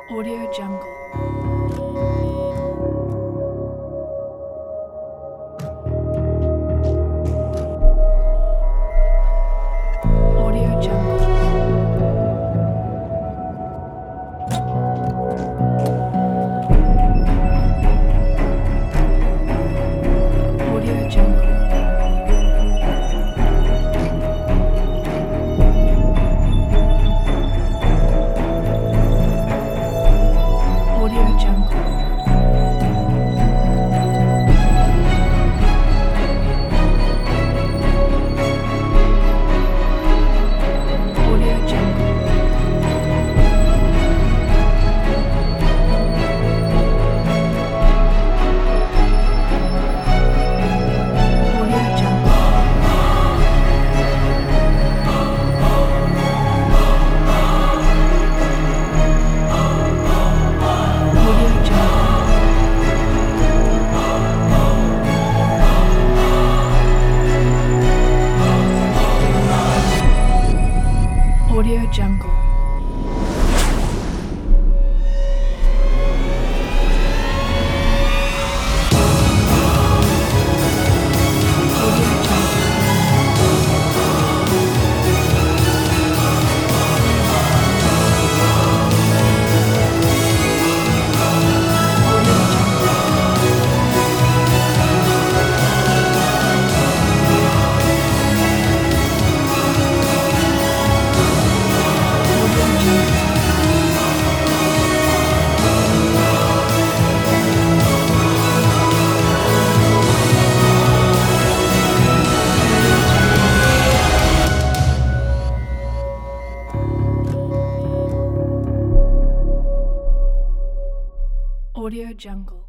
Audio Jungle. Audio Jungle. Audio Jungle. Audio Jungle. Audio Jungle. Audio Jungle. Audio Jungle. Audio Jungle. Audio Jungle. Audio Jungle. Audio Jungle. Audio Jungle.